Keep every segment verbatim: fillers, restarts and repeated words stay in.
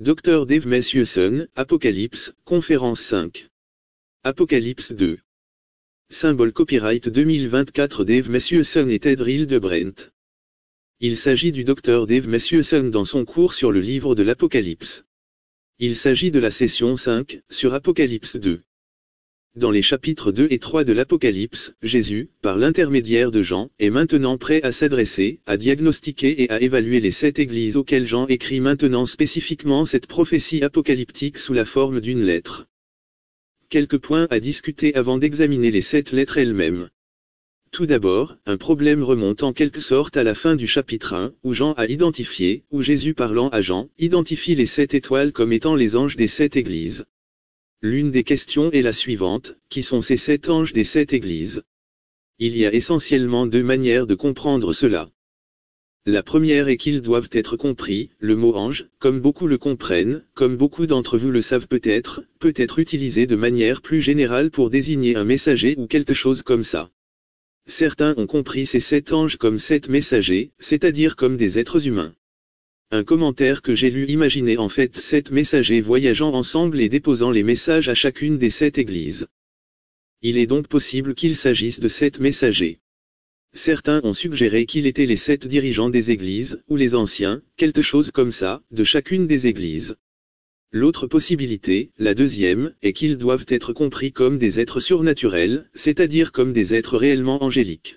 Docteur Dave Mathewson, Apocalypse, conférence cinq. Apocalypse deux. Symbole copyright deux mille vingt-quatre Dave Mathewson et Ted Hildebrandt. Il s'agit du docteur Dave Mathewson dans son cours sur le livre de l'Apocalypse. Il s'agit de la session cinq, sur Apocalypse deux. Dans les chapitres deux et trois de l'Apocalypse, Jésus, par l'intermédiaire de Jean, est maintenant prêt à s'adresser, à diagnostiquer et à évaluer les sept églises auxquelles Jean écrit maintenant spécifiquement cette prophétie apocalyptique sous la forme d'une lettre. Quelques points à discuter avant d'examiner les sept lettres elles-mêmes. Tout d'abord, un problème remonte en quelque sorte à la fin du chapitre un, où Jean a identifié, où Jésus parlant à Jean, identifie les sept étoiles comme étant les anges des sept églises. L'une des questions est la suivante, qui sont ces sept anges des sept églises? Il y a essentiellement deux manières de comprendre cela. La première est qu'ils doivent être compris, le mot ange, comme beaucoup le comprennent, comme beaucoup d'entre vous le savent peut-être, peut être utilisé de manière plus générale pour désigner un messager ou quelque chose comme ça. Certains ont compris ces sept anges comme sept messagers, c'est-à-dire comme des êtres humains. Un commentaire que j'ai lu imaginait en fait sept messagers voyageant ensemble et déposant les messages à chacune des sept églises. Il est donc possible qu'il s'agisse de sept messagers. Certains ont suggéré qu'ils étaient les sept dirigeants des églises, ou les anciens, quelque chose comme ça, de chacune des églises. L'autre possibilité, la deuxième, est qu'ils doivent être compris comme des êtres surnaturels, c'est-à-dire comme des êtres réellement angéliques.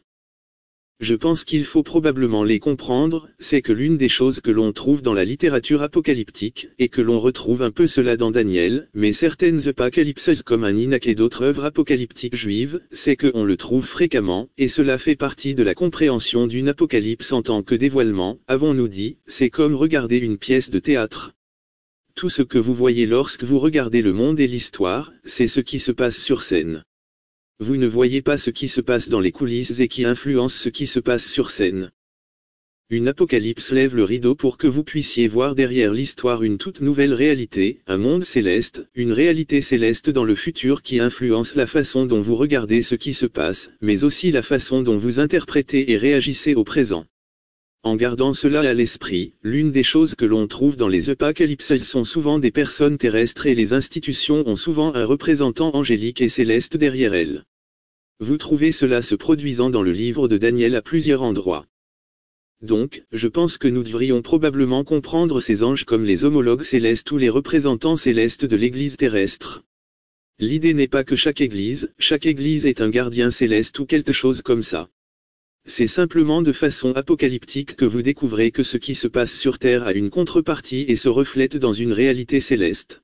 Je pense qu'il faut probablement les comprendre, c'est que l'une des choses que l'on trouve dans la littérature apocalyptique, et que l'on retrouve un peu cela dans Daniel, mais certaines apocalypses comme un Enoch et d'autres œuvres apocalyptiques juives, c'est que on le trouve fréquemment, et cela fait partie de la compréhension d'une apocalypse en tant que dévoilement, avons-nous dit, c'est comme regarder une pièce de théâtre. Tout ce que vous voyez lorsque vous regardez le monde et l'histoire, c'est ce qui se passe sur scène. Vous ne voyez pas ce qui se passe dans les coulisses et qui influence ce qui se passe sur scène. Une apocalypse lève le rideau pour que vous puissiez voir derrière l'histoire une toute nouvelle réalité, un monde céleste, une réalité céleste dans le futur qui influence la façon dont vous regardez ce qui se passe, mais aussi la façon dont vous interprétez et réagissez au présent. En gardant cela à l'esprit, l'une des choses que l'on trouve dans les apocalypses sont souvent des personnes terrestres et les institutions ont souvent un représentant angélique et céleste derrière elles. Vous trouvez cela se produisant dans le livre de Daniel à plusieurs endroits. Donc, je pense que nous devrions probablement comprendre ces anges comme les homologues célestes ou les représentants célestes de l'Église terrestre. L'idée n'est pas que chaque Église, chaque Église est un gardien céleste ou quelque chose comme ça. C'est simplement de façon apocalyptique que vous découvrez que ce qui se passe sur Terre a une contrepartie et se reflète dans une réalité céleste.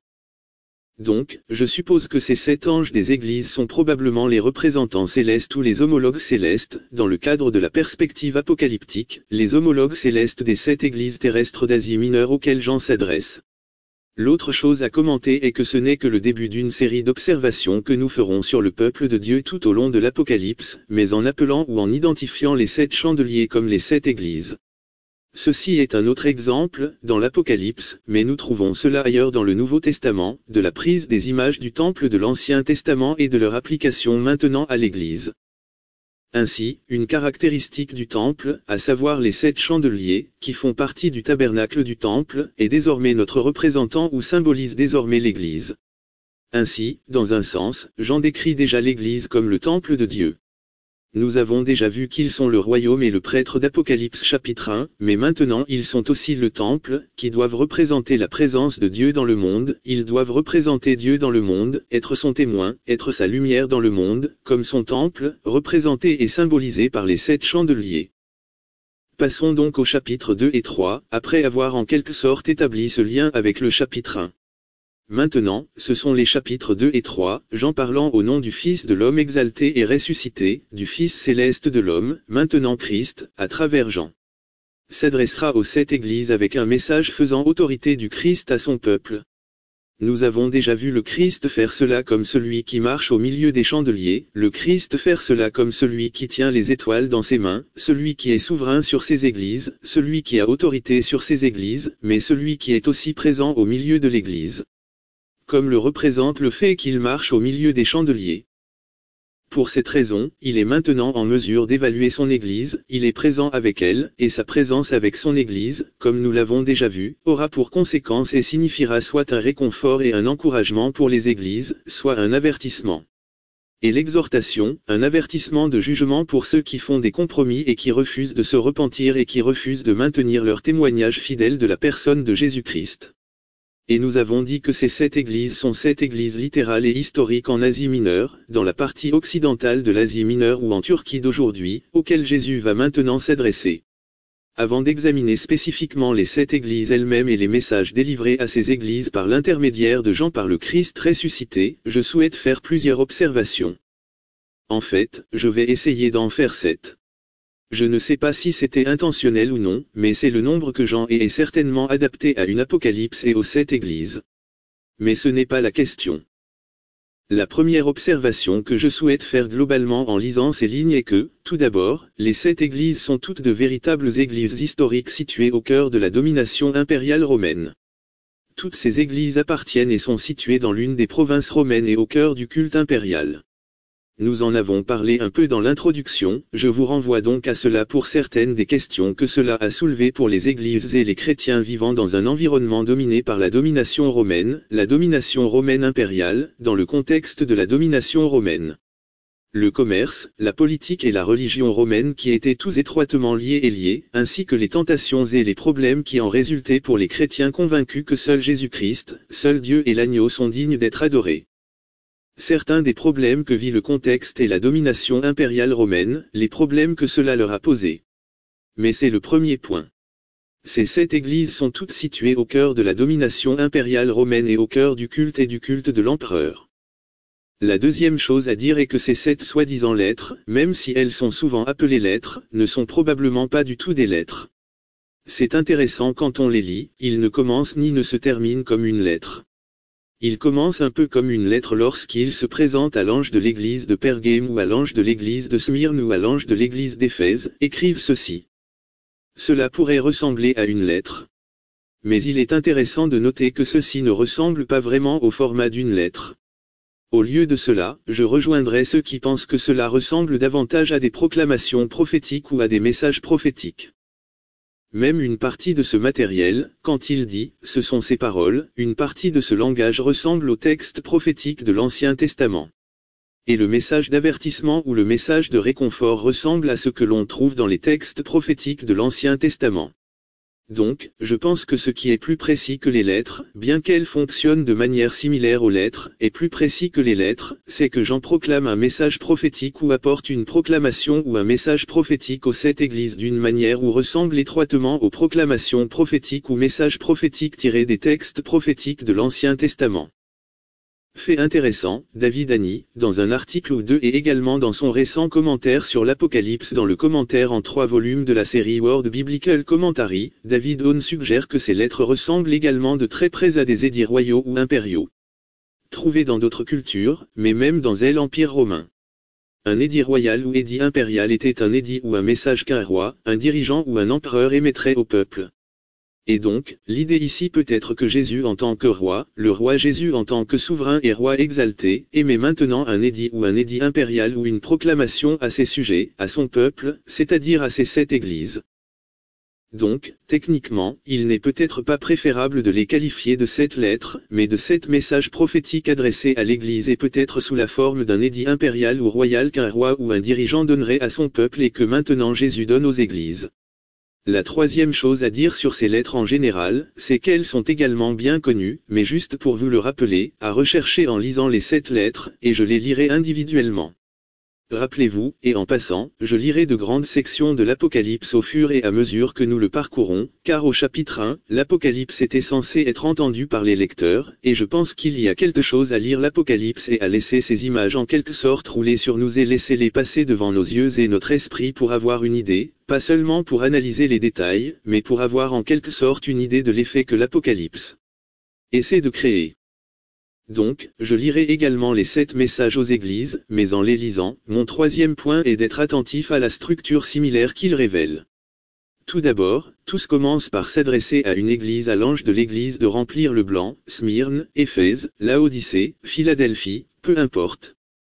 Donc, je suppose que ces sept anges des églises sont probablement les représentants célestes ou les homologues célestes, dans le cadre de la perspective apocalyptique, les homologues célestes des sept églises terrestres d'Asie mineure auxquelles Jean s'adresse. L'autre chose à commenter est que ce n'est que le début d'une série d'observations que nous ferons sur le peuple de Dieu tout au long de l'Apocalypse, mais en appelant ou en identifiant les sept chandeliers comme les sept églises. Ceci est un autre exemple, dans l'Apocalypse, mais nous trouvons cela ailleurs dans le Nouveau Testament, de la prise des images du temple de l'Ancien Testament et de leur application maintenant à l'Église. Ainsi, une caractéristique du temple, à savoir les sept chandeliers, qui font partie du tabernacle du temple, est désormais notre représentant ou symbolise désormais l'Église. Ainsi, dans un sens, Jean décrit déjà l'Église comme le temple de Dieu. Nous avons déjà vu qu'ils sont le royaume et le prêtre d'Apocalypse chapitre un, mais maintenant ils sont aussi le temple, qui doivent représenter la présence de Dieu dans le monde, ils doivent représenter Dieu dans le monde, être son témoin, être sa lumière dans le monde, comme son temple, représenté et symbolisé par les sept chandeliers. Passons donc au chapitre deux et trois, après avoir en quelque sorte établi ce lien avec le chapitre un. Maintenant, ce sont les chapitres deux et trois, Jean parlant au nom du Fils de l'homme exalté et ressuscité, du Fils céleste de l'homme, maintenant Christ, à travers Jean. S'adressera aux sept églises avec un message faisant autorité du Christ à son peuple. Nous avons déjà vu le Christ faire cela comme celui qui marche au milieu des chandeliers, le Christ faire cela comme celui qui tient les étoiles dans ses mains, celui qui est souverain sur ses églises, celui qui a autorité sur ses églises, mais celui qui est aussi présent au milieu de l'église. Comme le représente le fait qu'il marche au milieu des chandeliers. Pour cette raison, il est maintenant en mesure d'évaluer son Église, il est présent avec elle, et sa présence avec son Église, comme nous l'avons déjà vu, aura pour conséquence et signifiera soit un réconfort et un encouragement pour les Églises, soit un avertissement. Et l'exhortation, un avertissement de jugement pour ceux qui font des compromis et qui refusent de se repentir et qui refusent de maintenir leur témoignage fidèle de la personne de Jésus-Christ. Et nous avons dit que ces sept églises sont sept églises littérales et historiques en Asie mineure, dans la partie occidentale de l'Asie mineure ou en Turquie d'aujourd'hui, auxquelles Jésus va maintenant s'adresser. Avant d'examiner spécifiquement les sept églises elles-mêmes et les messages délivrés à ces églises par l'intermédiaire de Jean par le Christ ressuscité, je souhaite faire plusieurs observations. En fait, je vais essayer d'en faire sept. Je ne sais pas si c'était intentionnel ou non, mais c'est le nombre que Jean est certainement adapté à une apocalypse et aux sept églises. Mais ce n'est pas la question. La première observation que je souhaite faire globalement en lisant ces lignes est que, tout d'abord, les sept églises sont toutes de véritables églises historiques situées au cœur de la domination impériale romaine. Toutes ces églises appartiennent et sont situées dans l'une des provinces romaines et au cœur du culte impérial. Nous en avons parlé un peu dans l'introduction, je vous renvoie donc à cela pour certaines des questions que cela a soulevées pour les églises et les chrétiens vivant dans un environnement dominé par la domination romaine, la domination romaine impériale, dans le contexte de la domination romaine. Le commerce, la politique et la religion romaine qui étaient tous étroitement liés et liés, ainsi que les tentations et les problèmes qui en résultaient pour les chrétiens convaincus que seul Jésus-Christ, seul Dieu et l'agneau sont dignes d'être adorés. Certains des problèmes que vit le contexte et la domination impériale romaine, les problèmes que cela leur a posés. Mais c'est le premier point. Ces sept églises sont toutes situées au cœur de la domination impériale romaine et au cœur du culte et du culte de l'empereur. La deuxième chose à dire est que ces sept soi-disant lettres, même si elles sont souvent appelées lettres, ne sont probablement pas du tout des lettres. C'est intéressant quand on les lit, ils ne commencent ni ne se terminent comme une lettre. Il commence un peu comme une lettre lorsqu'il se présente à l'ange de l'église de Pergame ou à l'ange de l'église de Smyrne ou à l'ange de l'église d'Éphèse, écrivent ceci. Cela pourrait ressembler à une lettre. Mais il est intéressant de noter que ceci ne ressemble pas vraiment au format d'une lettre. Au lieu de cela, je rejoindrai ceux qui pensent que cela ressemble davantage à des proclamations prophétiques ou à des messages prophétiques. Même une partie de ce matériel, quand il dit « ce sont ces paroles », une partie de ce langage ressemble au texte prophétique de l'Ancien Testament. Et le message d'avertissement ou le message de réconfort ressemble à ce que l'on trouve dans les textes prophétiques de l'Ancien Testament. Donc, je pense que ce qui est plus précis que les lettres, bien qu'elles fonctionnent de manière similaire aux lettres, est plus précis que les lettres, c'est que Jean proclame un message prophétique ou apporte une proclamation ou un message prophétique aux sept églises d'une manière ou ressemble étroitement aux proclamations prophétiques ou messages prophétiques tirés des textes prophétiques de l'Ancien Testament. Fait intéressant, David Annie, dans un article ou deux et également dans son récent commentaire sur l'Apocalypse dans le commentaire en trois volumes de la série World Biblical Commentary, David Hone suggère que ces lettres ressemblent également de très près à des édits royaux ou impériaux. Trouvés dans d'autres cultures, mais même dans l'Empire romain. Un édit royal ou édit impérial était un édit ou un message qu'un roi, un dirigeant ou un empereur émettrait au peuple. Et donc, l'idée ici peut être que Jésus en tant que roi, le roi Jésus en tant que souverain et roi exalté, émet maintenant un édit ou un édit impérial ou une proclamation à ses sujets, à son peuple, c'est-à-dire à ses sept églises. Donc, techniquement, il n'est peut-être pas préférable de les qualifier de sept lettres, mais de sept messages prophétiques adressés à l'Église et peut-être sous la forme d'un édit impérial ou royal qu'un roi ou un dirigeant donnerait à son peuple et que maintenant Jésus donne aux églises. La troisième chose à dire sur ces lettres en général, c'est qu'elles sont également bien connues, mais juste pour vous le rappeler, à rechercher en lisant les sept lettres, et je les lirai individuellement. Rappelez-vous, et en passant, je lirai de grandes sections de l'Apocalypse au fur et à mesure que nous le parcourons, car au chapitre un, l'Apocalypse était censé être entendu par les lecteurs, et je pense qu'il y a quelque chose à lire l'Apocalypse et à laisser ces images en quelque sorte rouler sur nous et laisser les passer devant nos yeux et notre esprit pour avoir une idée, pas seulement pour analyser les détails, mais pour avoir en quelque sorte une idée de l'effet que l'Apocalypse essaie de créer. Donc, je lirai également les sept messages aux églises, mais en les lisant, mon troisième point est d'être attentif à la structure similaire qu'ils révèlent. Tout d'abord, tous commencent par s'adresser à une église à l'ange de l'église de remplir le blanc, Smyrne, Éphèse, Laodicée, Philadelphie, peu importe.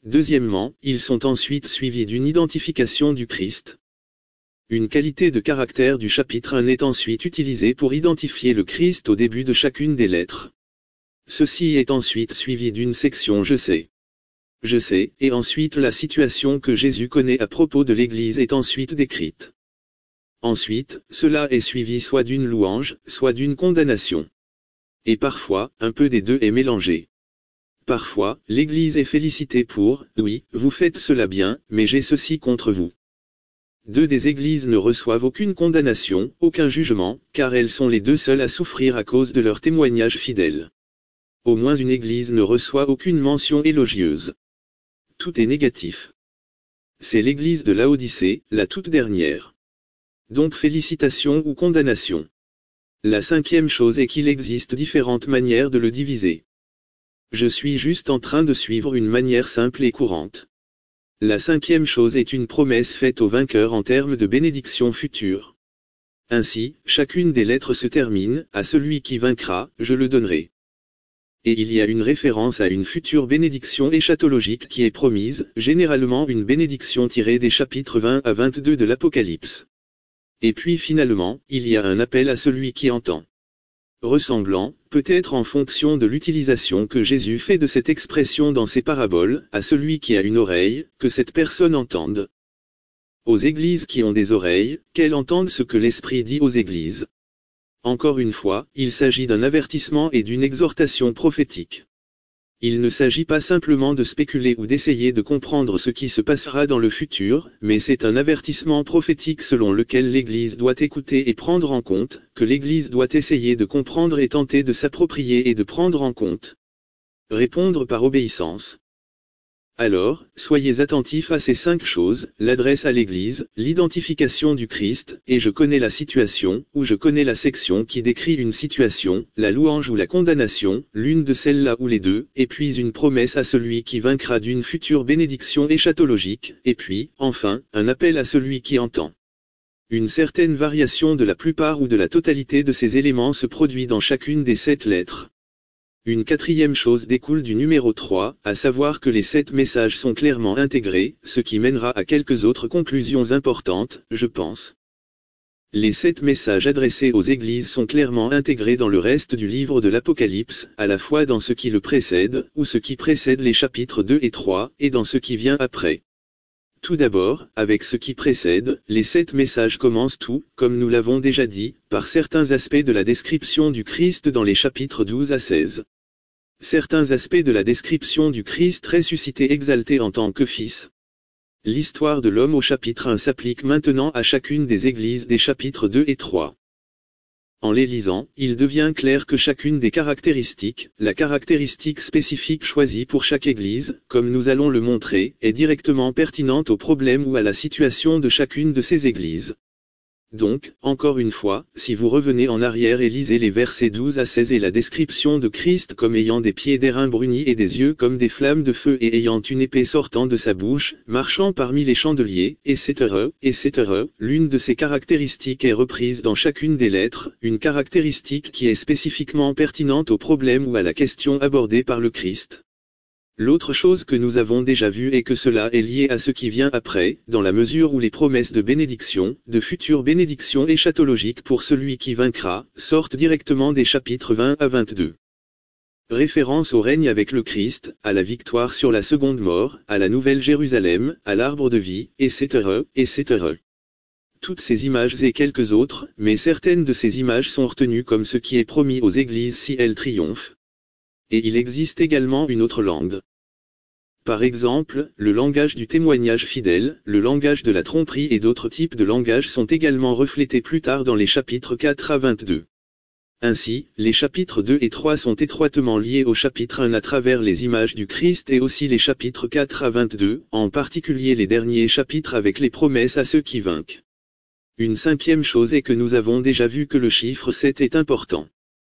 Deuxièmement, ils sont ensuite suivis d'une identification du Christ. Une qualité de caractère du chapitre un est ensuite utilisée pour identifier le Christ au début de chacune des lettres. Ceci est ensuite suivi d'une section Je sais. Je sais, et ensuite la situation que Jésus connaît à propos de l'Église est ensuite décrite. Ensuite, cela est suivi soit d'une louange, soit d'une condamnation. Et parfois, un peu des deux est mélangé. Parfois, l'Église est félicitée pour « Oui, vous faites cela bien, mais j'ai ceci contre vous ». Deux des églises ne reçoivent aucune condamnation, aucun jugement, car elles sont les deux seules à souffrir à cause de leur témoignage fidèle. Au moins une église ne reçoit aucune mention élogieuse. Tout est négatif. C'est l'église de Laodicée, la toute dernière. Donc félicitations ou condamnation. La cinquième chose est qu'il existe différentes manières de le diviser. Je suis juste en train de suivre une manière simple et courante. La cinquième chose est une promesse faite au vainqueur en termes de bénédiction future. Ainsi, chacune des lettres se termine, à celui qui vaincra, je le donnerai. Et il y a une référence à une future bénédiction eschatologique qui est promise, généralement une bénédiction tirée des chapitres vingt à vingt-deux de l'Apocalypse. Et puis finalement, il y a un appel à celui qui entend. Ressemblant, peut-être en fonction de l'utilisation que Jésus fait de cette expression dans ses paraboles, à celui qui a une oreille, que cette personne entende. Aux églises qui ont des oreilles, qu'elles entendent ce que l'Esprit dit aux églises. Encore une fois, il s'agit d'un avertissement et d'une exhortation prophétique. Il ne s'agit pas simplement de spéculer ou d'essayer de comprendre ce qui se passera dans le futur, mais c'est un avertissement prophétique selon lequel l'Église doit écouter et prendre en compte, que l'Église doit essayer de comprendre et tenter de s'approprier et de prendre en compte. Répondre par obéissance. Alors, soyez attentifs à ces cinq choses, l'adresse à l'Église, l'identification du Christ, et je connais la situation, ou je connais la section qui décrit une situation, la louange ou la condamnation, l'une de celles-là ou les deux, et puis une promesse à celui qui vaincra d'une future bénédiction eschatologique, et puis, enfin, un appel à celui qui entend. Une certaine variation de la plupart ou de la totalité de ces éléments se produit dans chacune des sept lettres. Une quatrième chose découle du numéro trois, à savoir que les sept messages sont clairement intégrés, ce qui mènera à quelques autres conclusions importantes, je pense. Les sept messages adressés aux églises sont clairement intégrés dans le reste du livre de l'Apocalypse, à la fois dans ce qui le précède, ou ce qui précède les chapitres deux et trois, et dans ce qui vient après. Tout d'abord, avec ce qui précède, les sept messages commencent tout, comme nous l'avons déjà dit, par certains aspects de la description du Christ dans les chapitres douze à seize. Certains aspects de la description du Christ ressuscité exalté en tant que Fils. L'histoire de l'homme au chapitre un s'applique maintenant à chacune des églises des chapitres deux et trois. En les lisant, il devient clair que chacune des caractéristiques, la caractéristique spécifique choisie pour chaque église, comme nous allons le montrer, est directement pertinente au problème ou à la situation de chacune de ces églises. Donc, encore une fois, si vous revenez en arrière et lisez les versets douze à seize et la description de Christ comme ayant des pieds d'airain brunis et des yeux comme des flammes de feu et ayant une épée sortant de sa bouche, marchant parmi les chandeliers, et cetera, et cetera, l'une de ces caractéristiques est reprise dans chacune des lettres, une caractéristique qui est spécifiquement pertinente au problème ou à la question abordée par le Christ. L'autre chose que nous avons déjà vue est que cela est lié à ce qui vient après, dans la mesure où les promesses de bénédiction, de futures bénédictions eschatologiques pour celui qui vaincra, sortent directement des chapitres vingt à vingt-deux. Référence au règne avec le Christ, à la victoire sur la seconde mort, à la nouvelle Jérusalem, à l'arbre de vie, et cetera, et cetera. Toutes ces images et quelques autres, mais certaines de ces images sont retenues comme ce qui est promis aux églises si elles triomphent. Et il existe également une autre langue. Par exemple, le langage du témoignage fidèle, le langage de la tromperie et d'autres types de langages sont également reflétés plus tard dans les chapitres quatre à vingt-deux. Ainsi, les chapitres deux et trois sont étroitement liés au chapitre un à travers les images du Christ et aussi les chapitres quatre à vingt-deux, en particulier les derniers chapitres avec les promesses à ceux qui vainquent. Une cinquième chose est que nous avons déjà vu que le chiffre sept est important.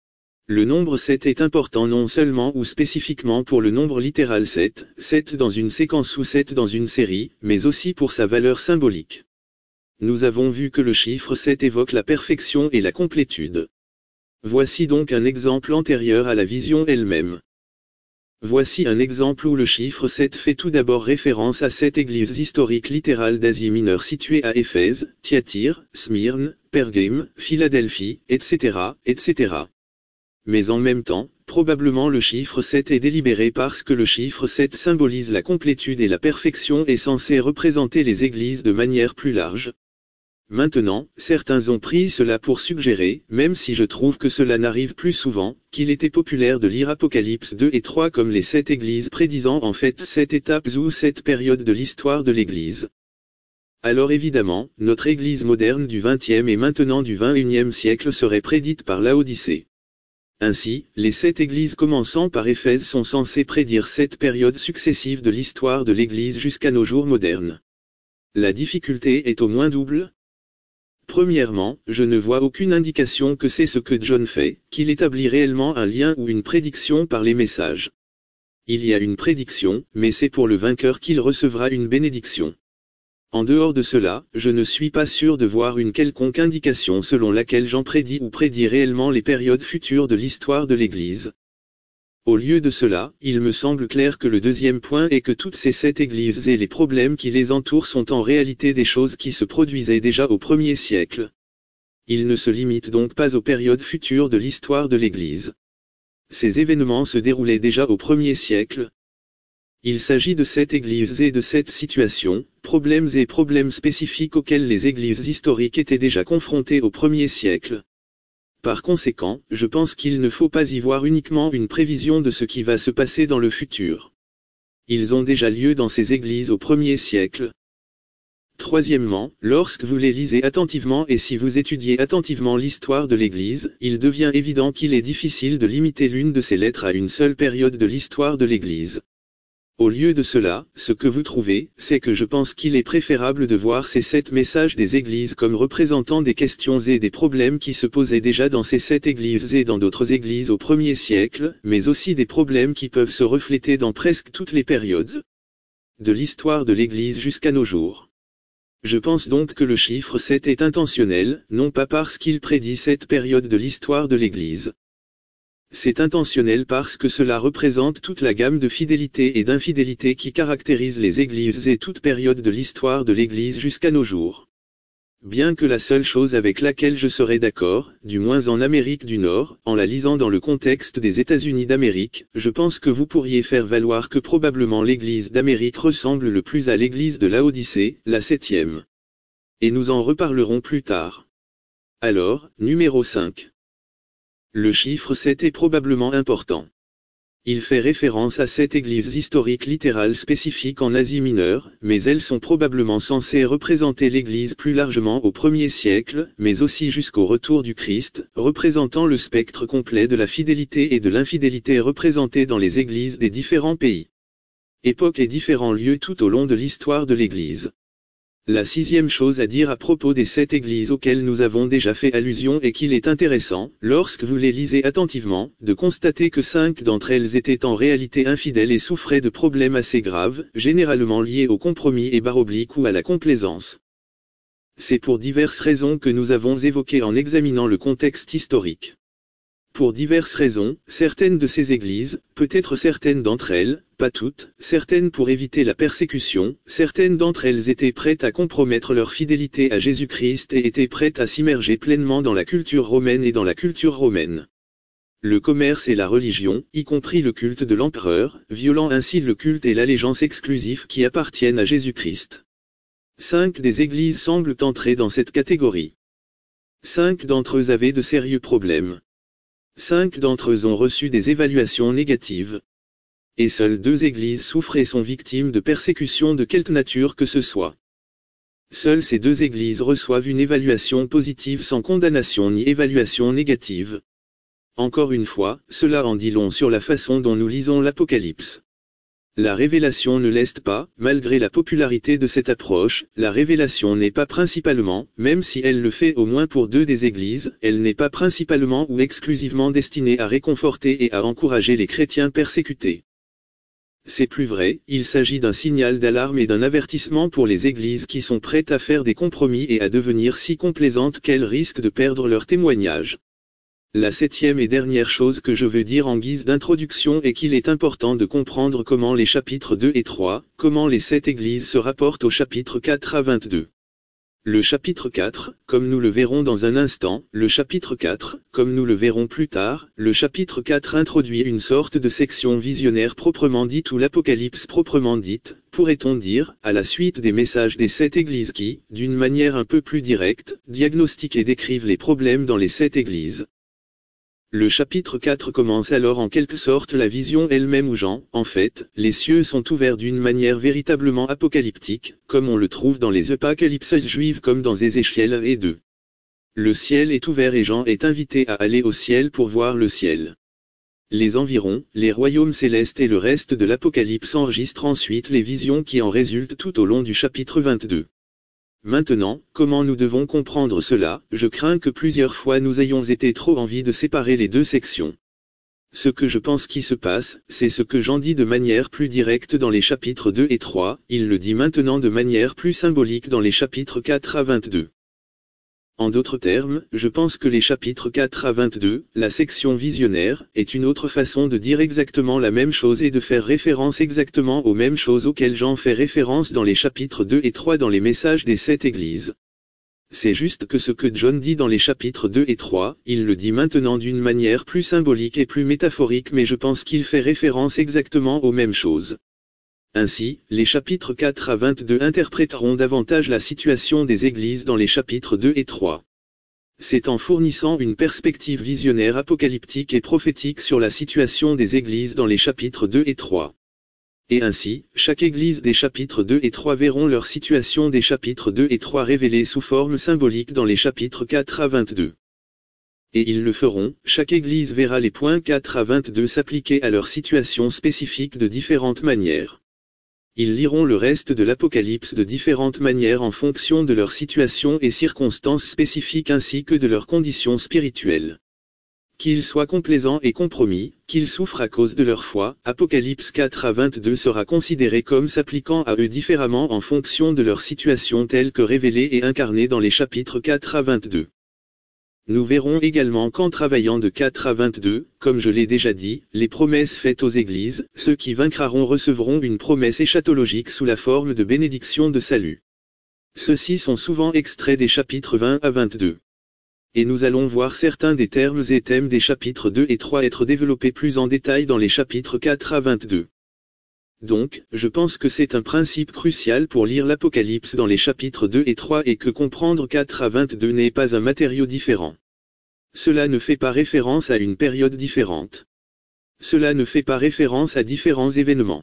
Le nombre sept est important non seulement ou spécifiquement pour le nombre littéral sept, sept dans une séquence ou sept dans une série, mais aussi pour sa valeur symbolique. Nous avons vu que le chiffre sept évoque la perfection et la complétude. Voici donc un exemple antérieur à la vision elle-même. Voici un exemple où le chiffre sept fait tout d'abord référence à sept églises historiques littérales d'Asie mineure situées à Éphèse, Thyatire, Smyrne, Pergame, Philadelphie, et cetera, et cetera. Mais en même temps, probablement le chiffre sept est délibéré parce que le chiffre sept symbolise la complétude et la perfection et censé représenter les églises de manière plus large. Maintenant, certains ont pris cela pour suggérer, même si je trouve que cela n'arrive plus souvent, qu'il était populaire de lire Apocalypse deux et trois comme les sept églises prédisant en fait sept étapes ou sept périodes de l'histoire de l'Église. Alors évidemment, notre Église moderne du vingtième et maintenant du vingt et unième siècle serait prédite par Laodicée. Ainsi, les sept églises commençant par Éphèse sont censées prédire sept périodes successives de l'histoire de l'Église jusqu'à nos jours modernes. La difficulté est au moins double. Premièrement, je ne vois aucune indication que c'est ce que John fait, qu'il établit réellement un lien ou une prédiction par les messages. Il y a une prédiction, mais c'est pour le vainqueur qu'il recevra une bénédiction. En dehors de cela, je ne suis pas sûr de voir une quelconque indication selon laquelle Jean prédit ou prédit réellement les périodes futures de l'histoire de l'Église. Au lieu de cela, il me semble clair que le deuxième point est que toutes ces sept églises et les problèmes qui les entourent sont en réalité des choses qui se produisaient déjà au premier siècle. Ils ne se limitent donc pas aux périodes futures de l'histoire de l'Église. Ces événements se déroulaient déjà au premier siècle. Il s'agit de sept églises et de sept situations, problèmes et problèmes spécifiques auxquels les églises historiques étaient déjà confrontées au premier siècle. Par conséquent, je pense qu'il ne faut pas y voir uniquement une prévision de ce qui va se passer dans le futur. Ils ont déjà lieu dans ces églises au premier siècle. Troisièmement, lorsque vous les lisez attentivement et si vous étudiez attentivement l'histoire de l'Église, il devient évident qu'il est difficile de limiter l'une de ces lettres à une seule période de l'histoire de l'Église. Au lieu de cela, ce que vous trouvez, c'est que je pense qu'il est préférable de voir ces sept messages des églises comme représentant des questions et des problèmes qui se posaient déjà dans ces sept églises et dans d'autres églises au premier siècle, mais aussi des problèmes qui peuvent se refléter dans presque toutes les périodes de l'histoire de l'Église jusqu'à nos jours. Je pense donc que le chiffre sept est intentionnel, non pas parce qu'il prédit cette période de l'histoire de l'Église. C'est intentionnel parce que cela représente toute la gamme de fidélité et d'infidélité qui caractérise les églises et toute période de l'histoire de l'Église jusqu'à nos jours. Bien que la seule chose avec laquelle je serais d'accord, du moins en Amérique du Nord, en la lisant dans le contexte des États-Unis d'Amérique, je pense que vous pourriez faire valoir que probablement l'Église d'Amérique ressemble le plus à l'Église de Laodicée, la septième. Et nous en reparlerons plus tard. Alors, numéro cinq. Le chiffre sept est probablement important. Il fait référence à sept églises historiques littérales spécifiques en Asie mineure, mais elles sont probablement censées représenter l'Église plus largement au premier siècle, mais aussi jusqu'au retour du Christ, représentant le spectre complet de la fidélité et de l'infidélité représentées dans les églises des différents pays, époques et différents lieux tout au long de l'histoire de l'Église. La sixième chose à dire à propos des sept églises auxquelles nous avons déjà fait allusion est qu'il est intéressant, lorsque vous les lisez attentivement, de constater que cinq d'entre elles étaient en réalité infidèles et souffraient de problèmes assez graves, généralement liés au compromis et barre oblique ou à la complaisance. C'est pour diverses raisons que nous avons évoquées en examinant le contexte historique. Pour diverses raisons, certaines de ces églises, peut-être certaines d'entre elles, pas toutes, certaines pour éviter la persécution, certaines d'entre elles étaient prêtes à compromettre leur fidélité à Jésus-Christ et étaient prêtes à s'immerger pleinement dans la culture romaine et dans la culture romaine. Le commerce et la religion, y compris le culte de l'empereur, violant ainsi le culte et l'allégeance exclusifs qui appartiennent à Jésus-Christ. Cinq des églises semblent entrer dans cette catégorie. Cinq d'entre eux avaient de sérieux problèmes. Cinq d'entre eux ont reçu des évaluations négatives. Et seules deux églises souffrent et sont victimes de persécutions de quelque nature que ce soit. Seules ces deux églises reçoivent une évaluation positive sans condamnation ni évaluation négative. Encore une fois, cela en dit long sur la façon dont nous lisons l'Apocalypse. La révélation ne laisse pas, malgré la popularité de cette approche, la révélation n'est pas principalement, même si elle le fait au moins pour deux des églises, elle n'est pas principalement ou exclusivement destinée à réconforter et à encourager les chrétiens persécutés. C'est plus vrai, il s'agit d'un signal d'alarme et d'un avertissement pour les églises qui sont prêtes à faire des compromis et à devenir si complaisantes qu'elles risquent de perdre leur témoignage. La septième et dernière chose que je veux dire en guise d'introduction est qu'il est important de comprendre comment les chapitres deux et trois, comment les sept églises se rapportent au chapitre quatre à vingt-deux. Le chapitre quatre, comme nous le verrons dans un instant, le chapitre quatre, comme nous le verrons plus tard, le chapitre quatre introduit une sorte de section visionnaire proprement dite ou l'Apocalypse proprement dite, pourrait-on dire, à la suite des messages des sept églises qui, d'une manière un peu plus directe, diagnostiquent et décrivent les problèmes dans les sept églises. Le chapitre quatre commence alors en quelque sorte la vision elle-même où Jean, en fait, les cieux sont ouverts d'une manière véritablement apocalyptique, comme on le trouve dans les apocalypses juives comme dans Ézéchiel et deux. Le ciel est ouvert et Jean est invité à aller au ciel pour voir le ciel. Les environs, les royaumes célestes et le reste de l'Apocalypse enregistrent ensuite les visions qui en résultent tout au long du chapitre vingt-deux. Maintenant, comment nous devons comprendre cela? Je crains que plusieurs fois nous ayons été trop envie de séparer les deux sections. Ce que je pense qui se passe, c'est ce que Jean dit de manière plus directe dans les chapitres deux et trois, il le dit maintenant de manière plus symbolique dans les chapitres quatre à vingt-deux. En d'autres termes, je pense que les chapitres quatre à vingt-deux, la section visionnaire, est une autre façon de dire exactement la même chose et de faire référence exactement aux mêmes choses auxquelles Jean fait référence dans les chapitres deux et trois dans les messages des sept églises. C'est juste que ce que John dit dans les chapitres deux et trois, il le dit maintenant d'une manière plus symbolique et plus métaphorique, mais je pense qu'il fait référence exactement aux mêmes choses. Ainsi, les chapitres quatre à vingt-deux interpréteront davantage la situation des églises dans les chapitres deux et trois. C'est en fournissant une perspective visionnaire apocalyptique et prophétique sur la situation des églises dans les chapitres deux et trois. Et ainsi, chaque église des chapitres deux et trois verront leur situation des chapitres deux et trois révélée sous forme symbolique dans les chapitres quatre à vingt-deux. Et ils le feront, chaque église verra les points quatre à vingt-deux s'appliquer à leur situation spécifique de différentes manières. Ils liront le reste de l'Apocalypse de différentes manières en fonction de leur situation et circonstances spécifiques ainsi que de leurs conditions spirituelles. Qu'ils soient complaisants et compromis, qu'ils souffrent à cause de leur foi, Apocalypse quatre à vingt-deux sera considéré comme s'appliquant à eux différemment en fonction de leur situation telle que révélée et incarnée dans les chapitres quatre à vingt-deux. Nous verrons également qu'en travaillant de quatre à vingt-deux, comme je l'ai déjà dit, les promesses faites aux églises, ceux qui vaincront recevront une promesse eschatologique sous la forme de bénédiction de salut. Ceux-ci sont souvent extraits des chapitres vingt à vingt-deux. Et nous allons voir certains des termes et thèmes des chapitres deux et trois être développés plus en détail dans les chapitres quatre à vingt-deux. Donc, je pense que c'est un principe crucial pour lire l'Apocalypse dans les chapitres deux et trois et que comprendre quatre à vingt-deux n'est pas un matériau différent. Cela ne fait pas référence à une période différente. Cela ne fait pas référence à différents événements.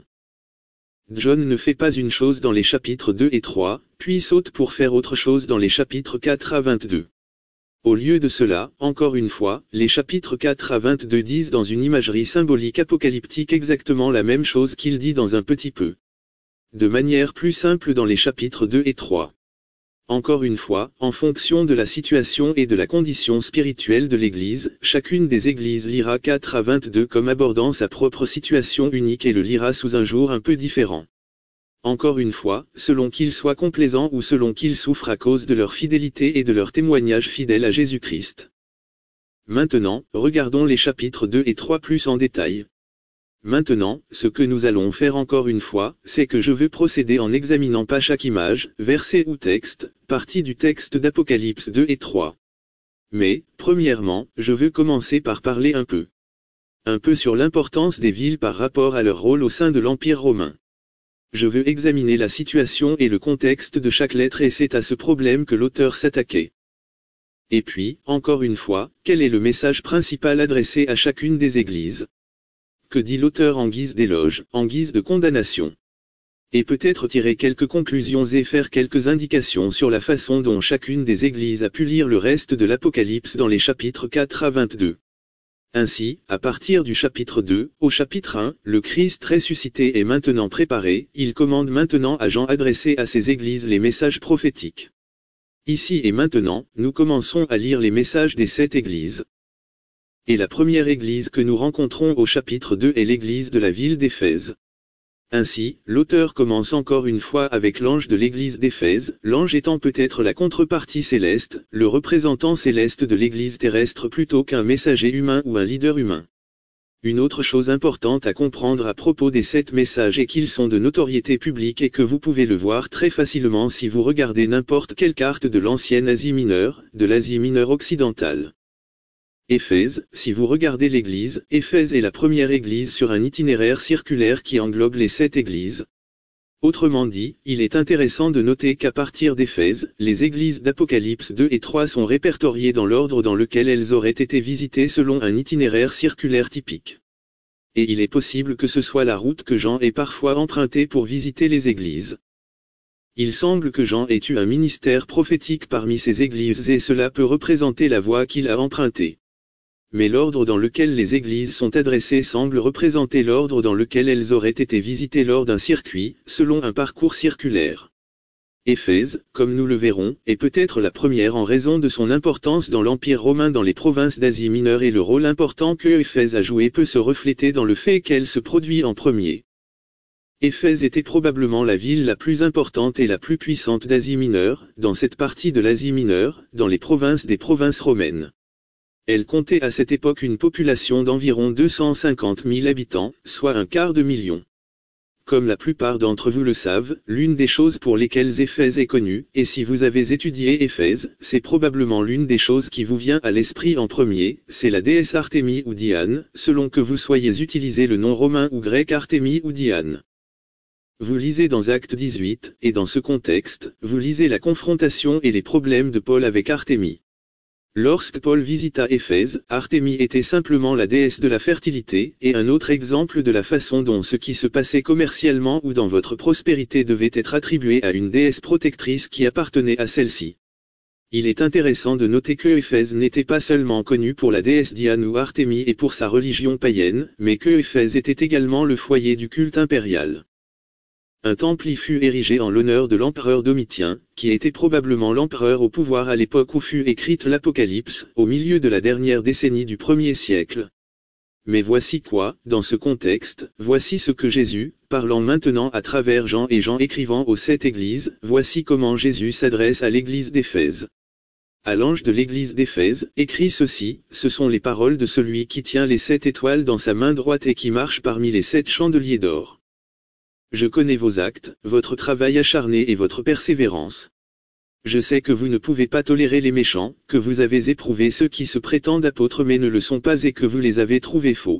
John ne fait pas une chose dans les chapitres deux et trois, puis saute pour faire autre chose dans les chapitres quatre à vingt-deux. Au lieu de cela, encore une fois, les chapitres quatre à vingt-deux disent dans une imagerie symbolique apocalyptique exactement la même chose qu'il dit dans un petit peu. De manière plus simple dans les chapitres deux et trois. Encore une fois, en fonction de la situation et de la condition spirituelle de l'Église, chacune des églises lira quatre à vingt-deux comme abordant sa propre situation unique et le lira sous un jour un peu différent. Encore une fois, selon qu'ils soient complaisants ou selon qu'ils souffrent à cause de leur fidélité et de leur témoignage fidèle à Jésus-Christ. Maintenant, regardons les chapitres deux et trois plus en détail. Maintenant, ce que nous allons faire encore une fois, c'est que je veux procéder en examinant pas chaque image, verset ou texte, partie du texte d'Apocalypse deux et trois. Mais, premièrement, je veux commencer par parler un peu. Un peu sur l'importance des villes par rapport à leur rôle au sein de l'Empire romain. Je veux examiner la situation et le contexte de chaque lettre et c'est à ce problème que l'auteur s'attaquait. Et puis, encore une fois, quel est le message principal adressé à chacune des églises? Que dit l'auteur en guise d'éloge, en guise de condamnation? Et peut-être tirer quelques conclusions et faire quelques indications sur la façon dont chacune des églises a pu lire le reste de l'Apocalypse dans les chapitres quatre à vingt-deux. Ainsi, à partir du chapitre deux, au chapitre un, le Christ ressuscité est maintenant préparé, il commande maintenant à Jean adresser à ces églises les messages prophétiques. Ici et maintenant, nous commençons à lire les messages des sept églises. Et la première église que nous rencontrons au chapitre deux est l'église de la ville d'Éphèse. Ainsi, l'auteur commence encore une fois avec l'ange de l'église d'Éphèse, l'ange étant peut-être la contrepartie céleste, le représentant céleste de l'église terrestre plutôt qu'un messager humain ou un leader humain. Une autre chose importante à comprendre à propos des sept messages est qu'ils sont de notoriété publique et que vous pouvez le voir très facilement si vous regardez n'importe quelle carte de l'ancienne Asie mineure, de l'Asie mineure occidentale. Éphèse, si vous regardez l'église, Éphèse est la première église sur un itinéraire circulaire qui englobe les sept églises. Autrement dit, il est intéressant de noter qu'à partir d'Éphèse, les églises d'Apocalypse deux et trois sont répertoriées dans l'ordre dans lequel elles auraient été visitées selon un itinéraire circulaire typique. Et il est possible que ce soit la route que Jean ait parfois empruntée pour visiter les églises. Il semble que Jean ait eu un ministère prophétique parmi ces églises et cela peut représenter la voie qu'il a empruntée. Mais l'ordre dans lequel les églises sont adressées semble représenter l'ordre dans lequel elles auraient été visitées lors d'un circuit, selon un parcours circulaire. Éphèse, comme nous le verrons, est peut-être la première en raison de son importance dans l'Empire romain dans les provinces d'Asie mineure et le rôle important que Éphèse a joué peut se refléter dans le fait qu'elle se produit en premier. Éphèse était probablement la ville la plus importante et la plus puissante d'Asie mineure, dans cette partie de l'Asie mineure, dans les provinces des provinces romaines. Elle comptait à cette époque une population d'environ deux cent cinquante mille habitants, soit un quart de million. Comme la plupart d'entre vous le savent, l'une des choses pour lesquelles Éphèse est connue, et si vous avez étudié Éphèse, c'est probablement l'une des choses qui vous vient à l'esprit en premier, c'est la déesse Artémis ou Diane, selon que vous soyez utilisé le nom romain ou grec Artémis ou Diane. Vous lisez dans Actes dix-huit, et dans ce contexte, vous lisez la confrontation et les problèmes de Paul avec Artémis. Lorsque Paul visita Éphèse, Artémis était simplement la déesse de la fertilité, et un autre exemple de la façon dont ce qui se passait commercialement ou dans votre prospérité devait être attribué à une déesse protectrice qui appartenait à celle-ci. Il est intéressant de noter que Éphèse n'était pas seulement connue pour la déesse Diane ou Artémis et pour sa religion païenne, mais que Éphèse était également le foyer du culte impérial. Un temple y fut érigé en l'honneur de l'empereur Domitien, qui était probablement l'empereur au pouvoir à l'époque où fut écrite l'Apocalypse, au milieu de la dernière décennie du premier siècle. Mais voici quoi, dans ce contexte, voici ce que Jésus, parlant maintenant à travers Jean et Jean écrivant aux sept églises, voici comment Jésus s'adresse à l'église d'Éphèse. À l'ange de l'église d'Éphèse, écrit ceci, ce sont les paroles de celui qui tient les sept étoiles dans sa main droite et qui marche parmi les sept chandeliers d'or. Je connais vos actes, votre travail acharné et votre persévérance. Je sais que vous ne pouvez pas tolérer les méchants, que vous avez éprouvé ceux qui se prétendent apôtres mais ne le sont pas et que vous les avez trouvés faux.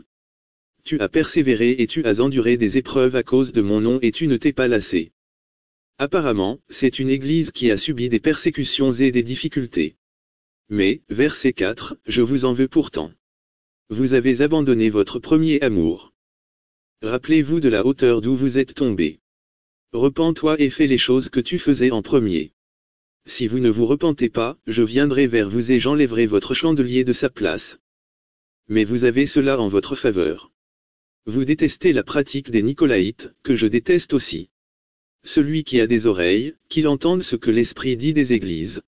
Tu as persévéré et tu as enduré des épreuves à cause de mon nom et tu ne t'es pas lassé. Apparemment, c'est une église qui a subi des persécutions et des difficultés. Mais, verset quatre, je vous en veux pourtant. Vous avez abandonné votre premier amour. Rappelez-vous de la hauteur d'où vous êtes tombé. Repens-toi et fais les choses que tu faisais en premier. Si vous ne vous repentez pas, je viendrai vers vous et j'enlèverai votre chandelier de sa place. Mais vous avez cela en votre faveur. Vous détestez la pratique des Nicolaïtes, que je déteste aussi. Celui qui a des oreilles, qu'il entende ce que l'Esprit dit des églises.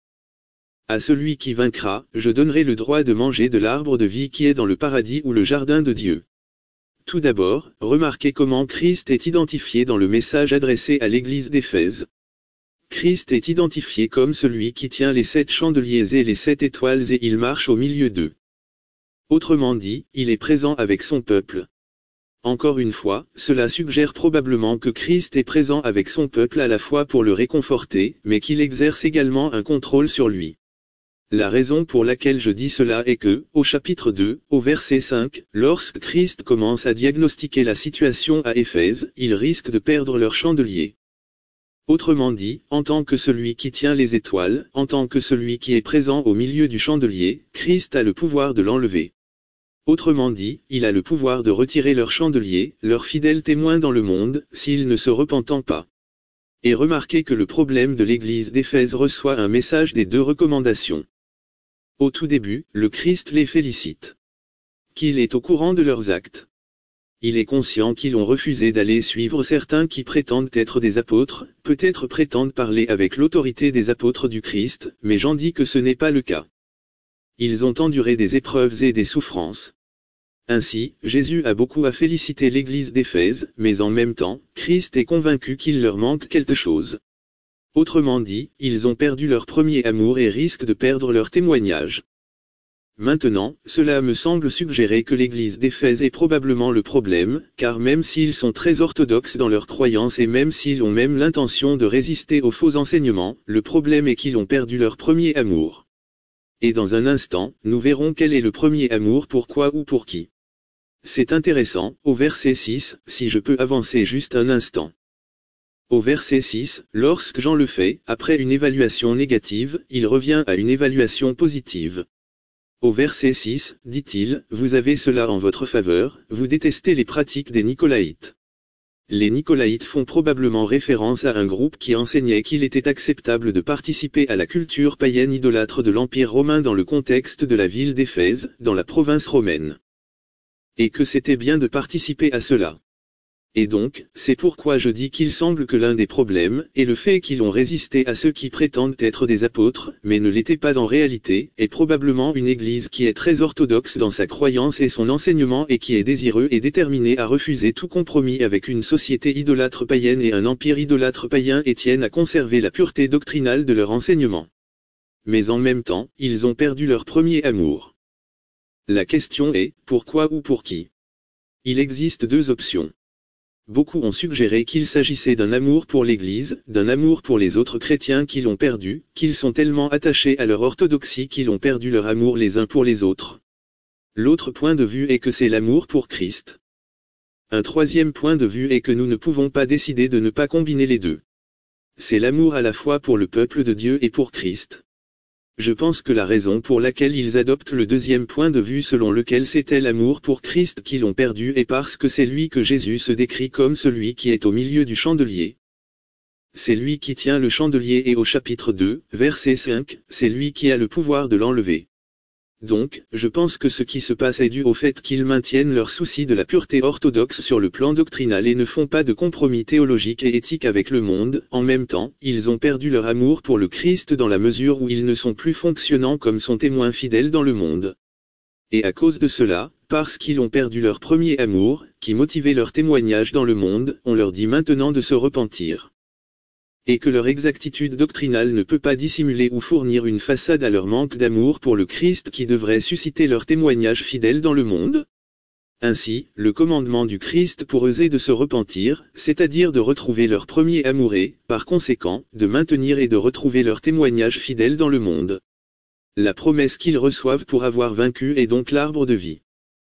À celui qui vaincra, je donnerai le droit de manger de l'arbre de vie qui est dans le paradis ou le jardin de Dieu. Tout d'abord, remarquez comment Christ est identifié dans le message adressé à l'église d'Éphèse. Christ est identifié comme celui qui tient les sept chandeliers et les sept étoiles et il marche au milieu d'eux. Autrement dit, il est présent avec son peuple. Encore une fois, cela suggère probablement que Christ est présent avec son peuple à la fois pour le réconforter, mais qu'il exerce également un contrôle sur lui. La raison pour laquelle je dis cela est que, au chapitre deux, au verset cinq, lorsque Christ commence à diagnostiquer la situation à Éphèse, ils risquent de perdre leur chandelier. Autrement dit, en tant que celui qui tient les étoiles, en tant que celui qui est présent au milieu du chandelier, Christ a le pouvoir de l'enlever. Autrement dit, il a le pouvoir de retirer leur chandelier, leur fidèle témoin dans le monde, s'ils ne se repentent pas. Et remarquez que le problème de l'église d'Éphèse reçoit un message des deux recommandations. Au tout début, le Christ les félicite. Qu'il est au courant de leurs actes. Il est conscient qu'ils ont refusé d'aller suivre certains qui prétendent être des apôtres, peut-être prétendent parler avec l'autorité des apôtres du Christ, mais j'en dis que ce n'est pas le cas. Ils ont enduré des épreuves et des souffrances. Ainsi, Jésus a beaucoup à féliciter l'église d'Éphèse, mais en même temps, Christ est convaincu qu'il leur manque quelque chose. Autrement dit, ils ont perdu leur premier amour et risquent de perdre leur témoignage. Maintenant, cela me semble suggérer que l'église d'Éphèse est probablement le problème, car même s'ils sont très orthodoxes dans leurs croyances et même s'ils ont même l'intention de résister aux faux enseignements, le problème est qu'ils ont perdu leur premier amour. Et dans un instant, nous verrons quel est le premier amour, pourquoi ou pour qui. C'est intéressant, au verset six, si je peux avancer juste un instant. Au verset six, lorsque Jean le fait, après une évaluation négative, il revient à une évaluation positive. Au verset six, dit-il, vous avez cela en votre faveur, vous détestez les pratiques des Nicolaïtes. Les Nicolaïtes font probablement référence à un groupe qui enseignait qu'il était acceptable de participer à la culture païenne idolâtre de l'Empire romain dans le contexte de la ville d'Éphèse, dans la province romaine. Et que c'était bien de participer à cela. Et donc, c'est pourquoi je dis qu'il semble que l'un des problèmes, est le fait qu'ils ont résisté à ceux qui prétendent être des apôtres, mais ne l'étaient pas en réalité, est probablement une église qui est très orthodoxe dans sa croyance et son enseignement et qui est désireux et déterminé à refuser tout compromis avec une société idolâtre païenne et un empire idolâtre païen et tiennent à conserver la pureté doctrinale de leur enseignement. Mais en même temps, ils ont perdu leur premier amour. La question est, pourquoi ou pour qui? Il existe deux options. Beaucoup ont suggéré qu'il s'agissait d'un amour pour l'Église, d'un amour pour les autres chrétiens qui l'ont perdu, qu'ils sont tellement attachés à leur orthodoxie qu'ils ont perdu leur amour les uns pour les autres. L'autre point de vue est que c'est l'amour pour Christ. Un troisième point de vue est que nous ne pouvons pas décider de ne pas combiner les deux. C'est l'amour à la fois pour le peuple de Dieu et pour Christ. Je pense que la raison pour laquelle ils adoptent le deuxième point de vue selon lequel c'était l'amour pour Christ qu'ils ont perdu est parce que c'est lui que Jésus se décrit comme celui qui est au milieu du chandelier. C'est lui qui tient le chandelier et au chapitre deux, verset cinq, c'est lui qui a le pouvoir de l'enlever. Donc, je pense que ce qui se passe est dû au fait qu'ils maintiennent leur souci de la pureté orthodoxe sur le plan doctrinal et ne font pas de compromis théologiques et éthiques avec le monde. En même temps, ils ont perdu leur amour pour le Christ dans la mesure où ils ne sont plus fonctionnants comme son témoin fidèle dans le monde. Et à cause de cela, parce qu'ils ont perdu leur premier amour, qui motivait leur témoignage dans le monde, on leur dit maintenant de se repentir. Et que leur exactitude doctrinale ne peut pas dissimuler ou fournir une façade à leur manque d'amour pour le Christ qui devrait susciter leur témoignage fidèle dans le monde. Ainsi, le commandement du Christ pour eux est de se repentir, c'est-à-dire de retrouver leur premier amour et, par conséquent, de maintenir et de retrouver leur témoignage fidèle dans le monde. La promesse qu'ils reçoivent pour avoir vaincu est donc l'arbre de vie.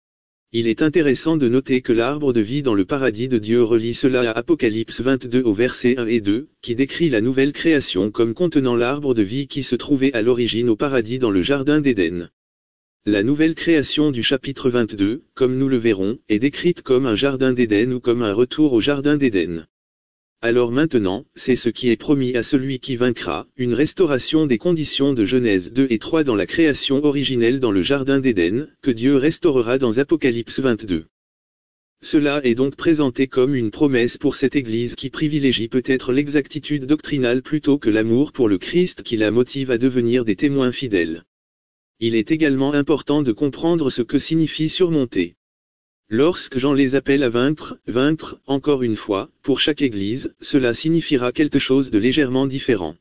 Il est intéressant de noter que l'arbre de vie dans le paradis de Dieu relie cela à Apocalypse vingt-deux au verset un et deux, qui décrit la nouvelle création comme contenant l'arbre de vie qui se trouvait à l'origine au paradis dans le jardin d'Éden. La nouvelle création du chapitre vingt-deux, comme nous le verrons, est décrite comme un jardin d'Éden ou comme un retour au jardin d'Éden. Alors maintenant, c'est ce qui est promis à celui qui vaincra, une restauration des conditions de Genèse deux et trois dans la création originelle dans le jardin d'Éden, que Dieu restaurera dans Apocalypse vingt-deux. Cela est donc présenté comme une promesse pour cette Église qui privilégie peut-être l'exactitude doctrinale plutôt que l'amour pour le Christ qui la motive à devenir des témoins fidèles. Il est également important de comprendre ce que signifie surmonter. Lorsque Jean les appelle à vaincre, vaincre, encore une fois, pour chaque Église, cela signifiera quelque chose de légèrement différent.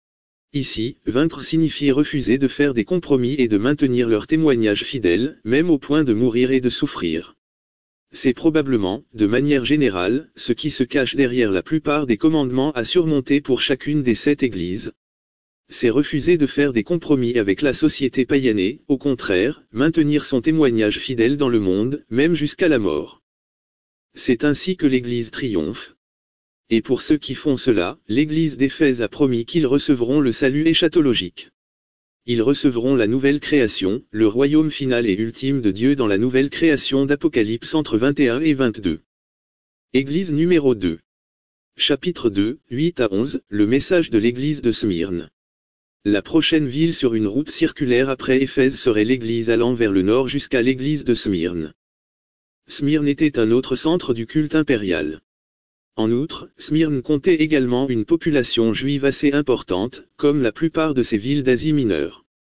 Ici, vaincre signifie refuser de faire des compromis et de maintenir leur témoignage fidèle, même au point de mourir et de souffrir. C'est probablement, de manière générale, ce qui se cache derrière la plupart des commandements à surmonter pour chacune des sept Églises. C'est refuser de faire des compromis avec la société païenne et, au contraire, maintenir son témoignage fidèle dans le monde, même jusqu'à la mort. C'est ainsi que l'Église triomphe. Et pour ceux qui font cela, l'Église d'Éphèse a promis qu'ils recevront le salut eschatologique. Ils recevront la nouvelle création, le royaume final et ultime de Dieu dans la nouvelle création d'Apocalypse entre vingt et un et vingt-deux. Église numéro deux. Chapitre deux, huit à onze, le message de l'Église de Smyrne. La prochaine ville sur une route circulaire après Éphèse serait l'église allant vers le nord jusqu'à l'église de Smyrne. Smyrne était un autre centre du culte impérial. En outre, Smyrne comptait également une population juive assez importante, comme la plupart de ces villes d'Asie mineure.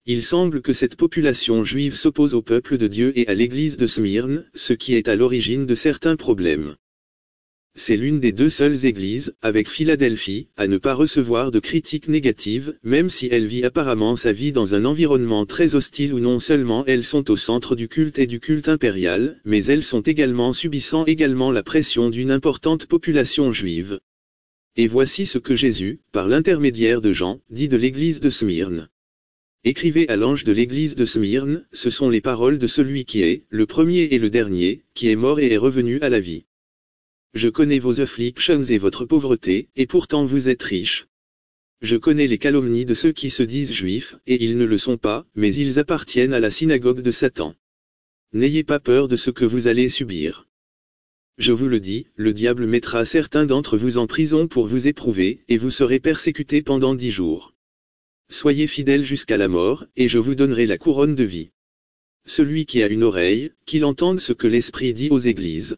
Il semble que cette population juive s'oppose au peuple de Dieu et à l'église de Smyrne, ce qui est à l'origine de certains problèmes. C'est l'une des deux seules églises, avec Philadelphie, à ne pas recevoir de critiques négatives, même si elle vit apparemment sa vie dans un environnement très hostile où non seulement elles sont au centre du culte et du culte impérial, mais elles sont également subissant également la pression d'une importante population juive. Et voici ce que Jésus, par l'intermédiaire de Jean, dit de l'église de Smyrne. Écrivez à l'ange de l'église de Smyrne, ce sont les paroles de celui qui est, le premier et le dernier, qui est mort et est revenu à la vie. Je connais vos afflictions et votre pauvreté, et pourtant vous êtes riches. Je connais les calomnies de ceux qui se disent juifs, et ils ne le sont pas, mais ils appartiennent à la synagogue de Satan. N'ayez pas peur de ce que vous allez subir. Je vous le dis, le diable mettra certains d'entre vous en prison pour vous éprouver, et vous serez persécutés pendant dix jours. Soyez fidèles jusqu'à la mort, et je vous donnerai la couronne de vie. Celui qui a une oreille, qu'il entende ce que l'Esprit dit aux églises.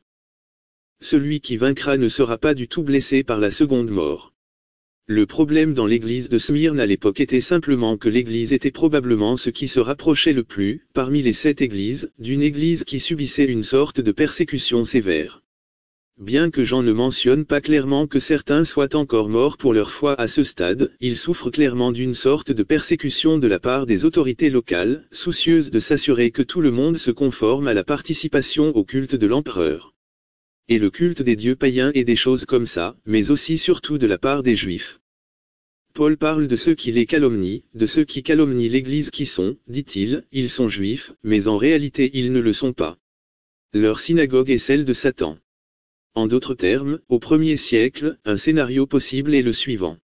Celui qui vaincra ne sera pas du tout blessé par la seconde mort. Le problème dans l'église de Smyrne à l'époque était simplement que l'église était probablement ce qui se rapprochait le plus, parmi les sept églises, d'une église qui subissait une sorte de persécution sévère. Bien que Jean ne mentionne pas clairement que certains soient encore morts pour leur foi à ce stade, il souffre clairement d'une sorte de persécution de la part des autorités locales, soucieuses de s'assurer que tout le monde se conforme à la participation au culte de l'empereur. Et le culte des dieux païens et des choses comme ça, mais aussi surtout de la part des Juifs. Paul parle de ceux qui les calomnient, de ceux qui calomnient l'Église qui sont, dit-il, ils sont juifs, mais en réalité ils ne le sont pas. Leur synagogue est celle de Satan. En d'autres termes, au premier siècle, un scénario possible est le suivant.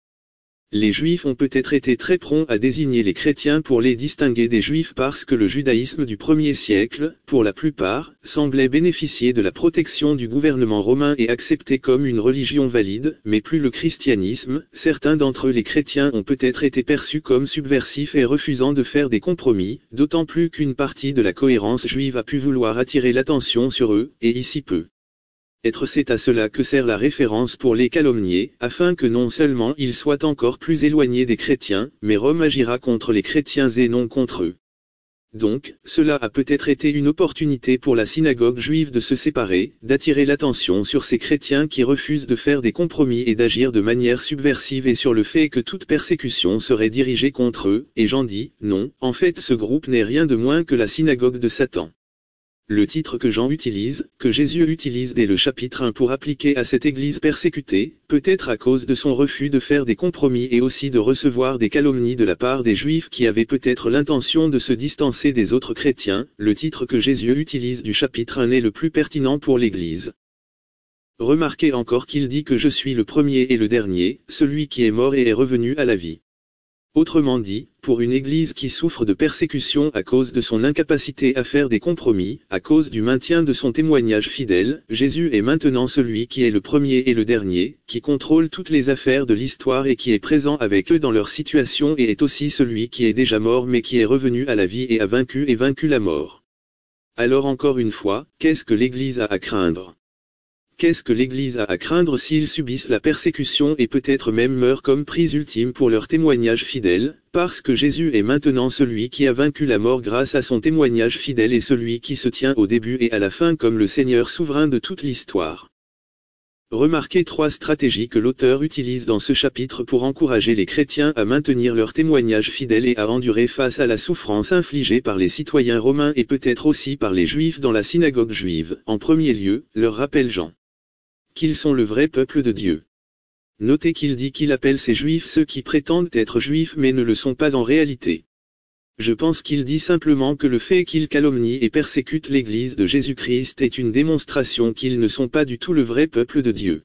Les Juifs ont peut-être été très prompts à désigner les chrétiens pour les distinguer des Juifs parce que le judaïsme du premier siècle, pour la plupart, semblait bénéficier de la protection du gouvernement romain et accepté comme une religion valide, mais plus le christianisme, certains d'entre eux les chrétiens ont peut-être été perçus comme subversifs et refusant de faire des compromis, d'autant plus qu'une partie de la cohérence juive a pu vouloir attirer l'attention sur eux, et ici peu. Être c'est à cela que sert la référence pour les calomnier, afin que non seulement ils soient encore plus éloignés des chrétiens, mais Rome agira contre les chrétiens et non contre eux. Donc, cela a peut-être été une opportunité pour la synagogue juive de se séparer, d'attirer l'attention sur ces chrétiens qui refusent de faire des compromis et d'agir de manière subversive et sur le fait que toute persécution serait dirigée contre eux, et Jean dit, non, en fait ce groupe n'est rien de moins que la synagogue de Satan. Le titre que Jean utilise, que Jésus utilise dès le chapitre un pour appliquer à cette église persécutée, peut-être à cause de son refus de faire des compromis et aussi de recevoir des calomnies de la part des Juifs qui avaient peut-être l'intention de se distancer des autres chrétiens, le titre que Jésus utilise du chapitre un est le plus pertinent pour l'église. Remarquez encore qu'il dit que je suis le premier et le dernier, celui qui est mort et est revenu à la vie. Autrement dit, pour une Église qui souffre de persécution à cause de son incapacité à faire des compromis, à cause du maintien de son témoignage fidèle, Jésus est maintenant celui qui est le premier et le dernier, qui contrôle toutes les affaires de l'histoire et qui est présent avec eux dans leur situation et est aussi celui qui est déjà mort mais qui est revenu à la vie et a vaincu et vaincu la mort. Alors encore une fois, qu'est-ce que l'Église a à craindre ? Qu'est-ce que l'Église a à craindre s'ils subissent la persécution et peut-être même meurent comme prise ultime pour leur témoignage fidèle, parce que Jésus est maintenant celui qui a vaincu la mort grâce à son témoignage fidèle et celui qui se tient au début et à la fin comme le Seigneur souverain de toute l'histoire. Remarquez trois stratégies que l'auteur utilise dans ce chapitre pour encourager les chrétiens à maintenir leur témoignage fidèle et à endurer face à la souffrance infligée par les citoyens romains et peut-être aussi par les Juifs dans la synagogue juive. En premier lieu, leur rappelle Jean qu'ils sont le vrai peuple de Dieu. Notez qu'il dit qu'il appelle ces Juifs ceux qui prétendent être Juifs mais ne le sont pas en réalité. Je pense qu'il dit simplement que le fait qu'ils calomnient et persécutent l'Église de Jésus-Christ est une démonstration qu'ils ne sont pas du tout le vrai peuple de Dieu.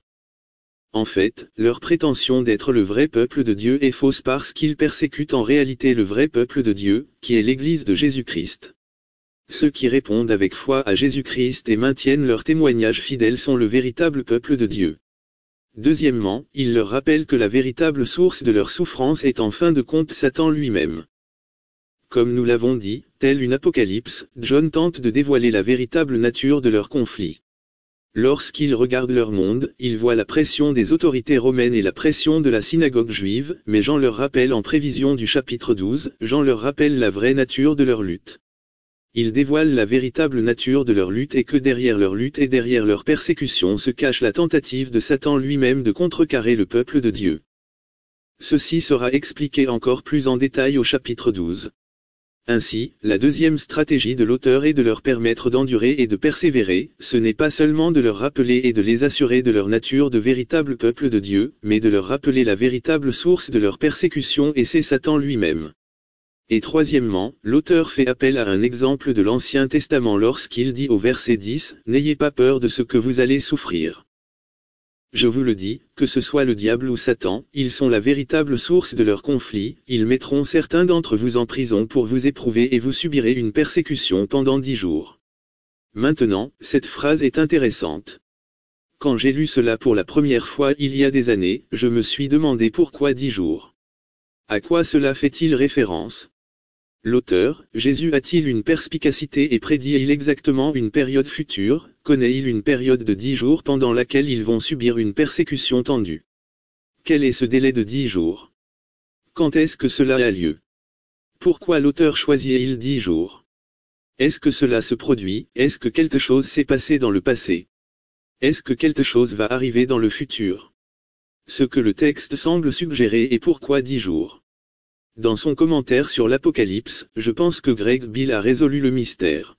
En fait, leur prétention d'être le vrai peuple de Dieu est fausse parce qu'ils persécutent en réalité le vrai peuple de Dieu, qui est l'Église de Jésus-Christ. Ceux qui répondent avec foi à Jésus-Christ et maintiennent leur témoignage fidèle sont le véritable peuple de Dieu. Deuxièmement, il leur rappelle que la véritable source de leur souffrance est en fin de compte Satan lui-même. Comme nous l'avons dit, telle une apocalypse, John tente de dévoiler la véritable nature de leur conflit. Lorsqu'ils regardent leur monde, ils voient la pression des autorités romaines et la pression de la synagogue juive, mais Jean leur rappelle en prévision du chapitre douze, Jean leur rappelle la vraie nature de leur lutte. Il dévoile la véritable nature de leur lutte et que derrière leur lutte et derrière leur persécution se cache la tentative de Satan lui-même de contrecarrer le peuple de Dieu. Ceci sera expliqué encore plus en détail au chapitre douze. Ainsi, la deuxième stratégie de l'auteur est de leur permettre d'endurer et de persévérer, ce n'est pas seulement de leur rappeler et de les assurer de leur nature de véritable peuple de Dieu, mais de leur rappeler la véritable source de leur persécution et c'est Satan lui-même. Et troisièmement, l'auteur fait appel à un exemple de l'Ancien Testament lorsqu'il dit au verset dix, « N'ayez pas peur de ce que vous allez souffrir. Je vous le dis, que ce soit le diable ou Satan, ils sont la véritable source de leur conflit, ils mettront certains d'entre vous en prison pour vous éprouver et vous subirez une persécution pendant dix jours. » Maintenant, cette phrase est intéressante. Quand j'ai lu cela pour la première fois il y a des années, je me suis demandé pourquoi dix jours. À quoi cela fait-il référence? L'auteur, Jésus a-t-il une perspicacité et prédit-il exactement une période future, connaît-il une période de dix jours pendant laquelle ils vont subir une persécution tendue? Quel est ce délai de dix jours? Quand est-ce que cela a lieu? Pourquoi l'auteur choisit-il dix jours? Est-ce que cela se produit? Est-ce que quelque chose s'est passé dans le passé? Est-ce que quelque chose va arriver dans le futur? Ce que le texte semble suggérer est pourquoi dix jours. Dans son commentaire sur l'Apocalypse, je pense que Greg Beale a résolu le mystère.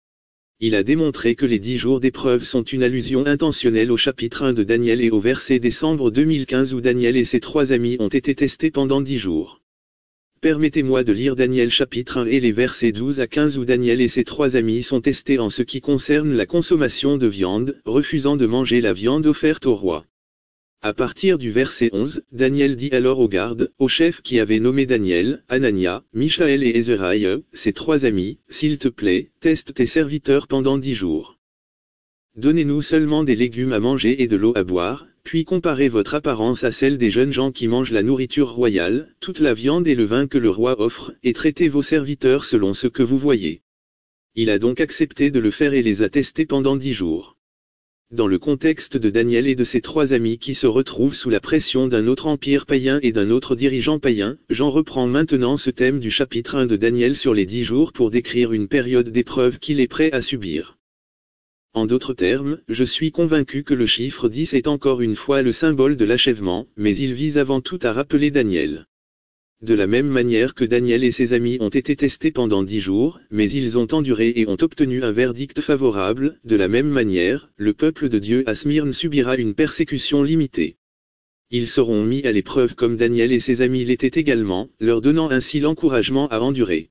Il a démontré que les dix jours d'épreuve sont une allusion intentionnelle au chapitre un de Daniel et au verset décembre deux mille quinze où Daniel et ses trois amis ont été testés pendant dix jours. Permettez-moi de lire Daniel chapitre un et les versets douze à quinze où Daniel et ses trois amis sont testés en ce qui concerne la consommation de viande, refusant de manger la viande offerte au roi. À partir du verset onze, Daniel dit alors aux gardes, aux chefs qui avaient nommé Daniel, Anania, Michaël et Ezraï, ses trois amis, « S'il te plaît, teste tes serviteurs pendant dix jours. Donnez-nous seulement des légumes à manger et de l'eau à boire, puis comparez votre apparence à celle des jeunes gens qui mangent la nourriture royale, toute la viande et le vin que le roi offre, et traitez vos serviteurs selon ce que vous voyez. » Il a donc accepté de le faire et les a testés pendant dix jours. Dans le contexte de Daniel et de ses trois amis qui se retrouvent sous la pression d'un autre empire païen et d'un autre dirigeant païen, Jean reprend maintenant ce thème du chapitre un de Daniel sur les dix jours pour décrire une période d'épreuve qu'il est prêt à subir. En d'autres termes, je suis convaincu que le chiffre dix est encore une fois le symbole de l'achèvement, mais il vise avant tout à rappeler Daniel. De la même manière que Daniel et ses amis ont été testés pendant dix jours, mais ils ont enduré et ont obtenu un verdict favorable, de la même manière, le peuple de Dieu à Smyrne subira une persécution limitée. Ils seront mis à l'épreuve comme Daniel et ses amis l'étaient également, leur donnant ainsi l'encouragement à endurer.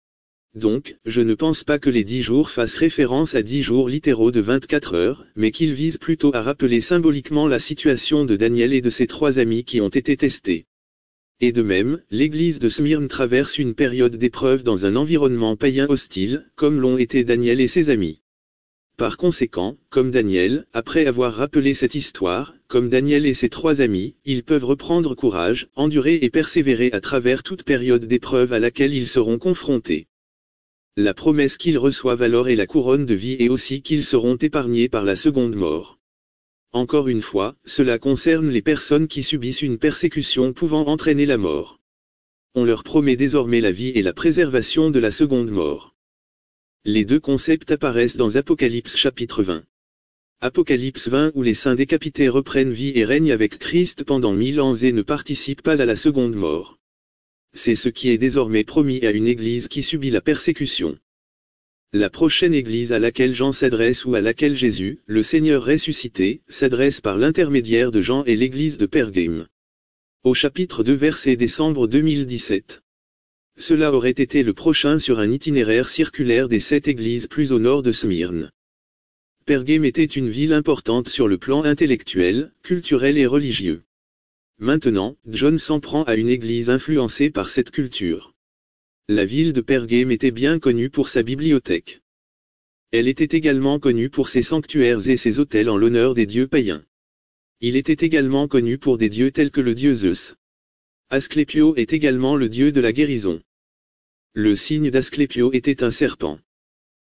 Donc, je ne pense pas que les dix jours fassent référence à dix jours littéraux de vingt-quatre heures, mais qu'ils visent plutôt à rappeler symboliquement la situation de Daniel et de ses trois amis qui ont été testés. Et de même, l'église de Smyrne traverse une période d'épreuve dans un environnement païen hostile, comme l'ont été Daniel et ses amis. Par conséquent, comme Daniel, après avoir rappelé cette histoire, comme Daniel et ses trois amis, ils peuvent reprendre courage, endurer et persévérer à travers toute période d'épreuve à laquelle ils seront confrontés. La promesse qu'ils reçoivent alors est la couronne de vie et aussi qu'ils seront épargnés par la seconde mort. Encore une fois, cela concerne les personnes qui subissent une persécution pouvant entraîner la mort. On leur promet désormais la vie et la préservation de la seconde mort. Les deux concepts apparaissent dans Apocalypse chapitre vingt. Apocalypse vingt où les saints décapités reprennent vie et règnent avec Christ pendant mille ans et ne participent pas à la seconde mort. C'est ce qui est désormais promis à une église qui subit la persécution. La prochaine église à laquelle Jean s'adresse ou à laquelle Jésus, le Seigneur ressuscité, s'adresse par l'intermédiaire de Jean est l'église de Pergame. Au chapitre deux verset décembre deux mille dix-sept. Cela aurait été le prochain sur un itinéraire circulaire des sept églises plus au nord de Smyrne. Pergame était une ville importante sur le plan intellectuel, culturel et religieux. Maintenant, John s'en prend à une église influencée par cette culture. La ville de Pergame était bien connue pour sa bibliothèque. Elle était également connue pour ses sanctuaires et ses autels en l'honneur des dieux païens. Il était également connu pour des dieux tels que le dieu Zeus. Asclépio est également le dieu de la guérison. Le signe d'Asclépio était un serpent.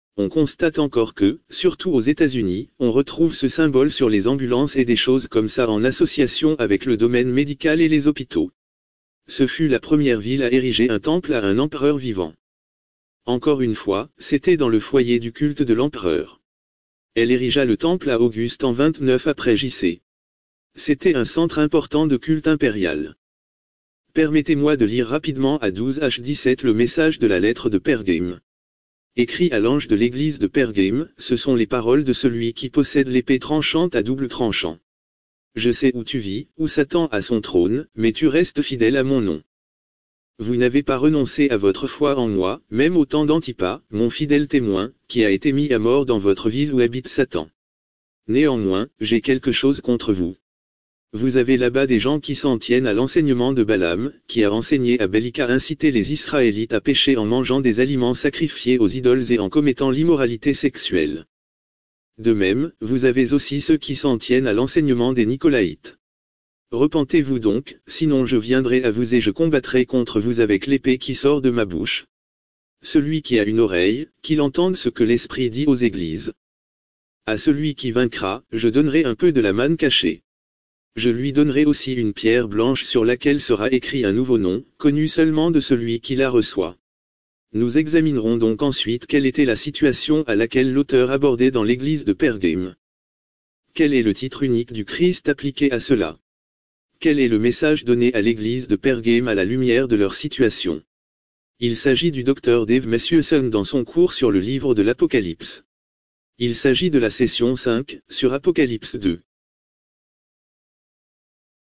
On constate encore que, surtout aux États-Unis, on retrouve ce symbole sur les ambulances et des choses comme ça en association avec le domaine médical et les hôpitaux. Ce fut la première ville à ériger un temple à un empereur vivant. Encore une fois, c'était dans le foyer du culte de l'empereur. Elle érigea le temple à Auguste en vingt-neuf après J C. C'était un centre important de culte impérial. Permettez-moi de lire rapidement à douze H dix-sept le message de la lettre de Pergame. Écrit à l'ange de l'église de Pergame, ce sont les paroles de celui qui possède l'épée tranchante à double tranchant. Je sais où tu vis, où Satan a son trône, mais tu restes fidèle à mon nom. Vous n'avez pas renoncé à votre foi en moi, même au temps d'Antipas, mon fidèle témoin, qui a été mis à mort dans votre ville où habite Satan. Néanmoins, j'ai quelque chose contre vous. Vous avez là-bas des gens qui s'en tiennent à l'enseignement de Balaam, qui a enseigné à Belika à inciter les Israélites à pécher en mangeant des aliments sacrifiés aux idoles et en commettant l'immoralité sexuelle. De même, vous avez aussi ceux qui s'en tiennent à l'enseignement des Nicolaïtes. Repentez-vous donc, sinon je viendrai à vous et je combattrai contre vous avec l'épée qui sort de ma bouche. Celui qui a une oreille, qu'il entende ce que l'Esprit dit aux églises. À celui qui vaincra, je donnerai un peu de la manne cachée. Je lui donnerai aussi une pierre blanche sur laquelle sera écrit un nouveau nom, connu seulement de celui qui la reçoit. Nous examinerons donc ensuite quelle était la situation à laquelle l'auteur abordait dans l'église de Pergame. Quel est le titre unique du Christ appliqué à cela? Quel est le message donné à l'église de Pergame à la lumière de leur situation? Il s'agit du docteur Dave Mathewson dans son cours sur le livre de l'Apocalypse. Il s'agit de la session cinq, sur Apocalypse deux.